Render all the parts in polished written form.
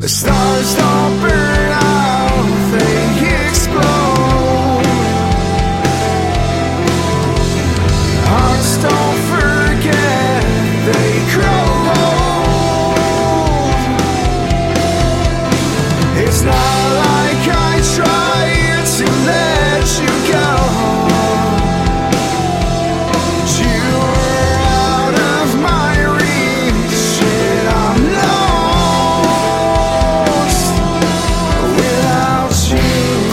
Stars don't burn out, they explode. Hearts don't forget, they grow old. It's not like I tried to let you go. You were out of my reach, and I'm lost without you.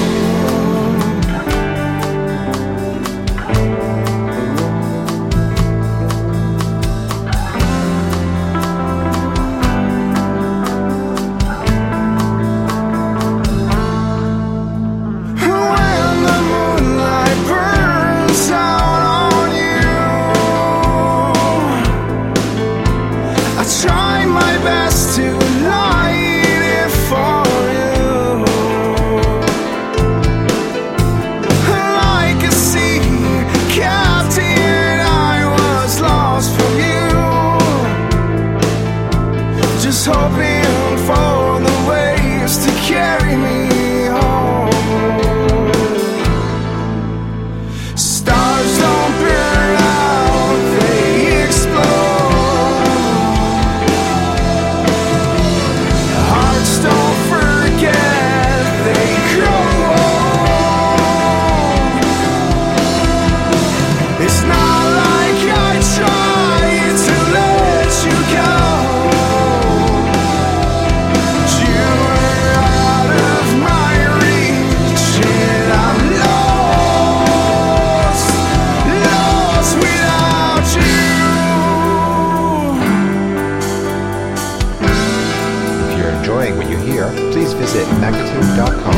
When the moonlight burns out on you, I try my best to light it for you. Like a sea captain, I was lost from you, just hoping for the waves to carry me home. Stars don't burn out, they explode. Hearts don't forget, they grow old. It's not like I tried to let you go. You were out of my reach, and I'm lost without you. If you're enjoying what you hear, please visit magnitude.com.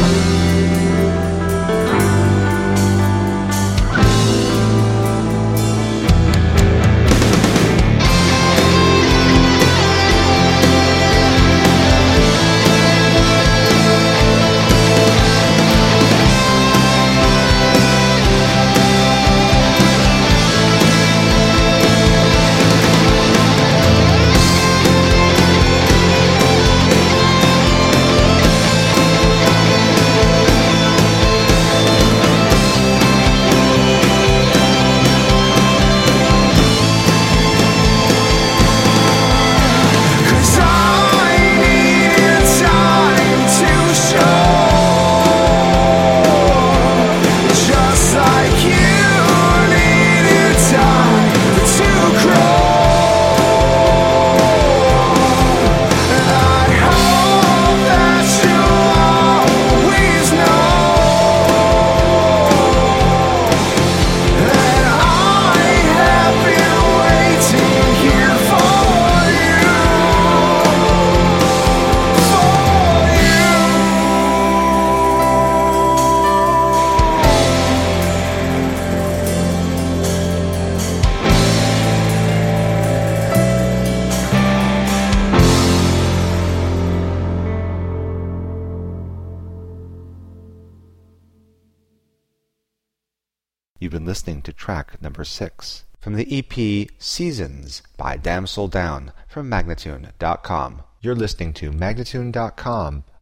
Cause I needed time to show, just like you needed time to grow. And I hope that you always know that I have been waiting here for you, You've been listening to track number 6 from the EP Seasons by Damsel Down from Magnatune.com. You're listening to Magnatune.com,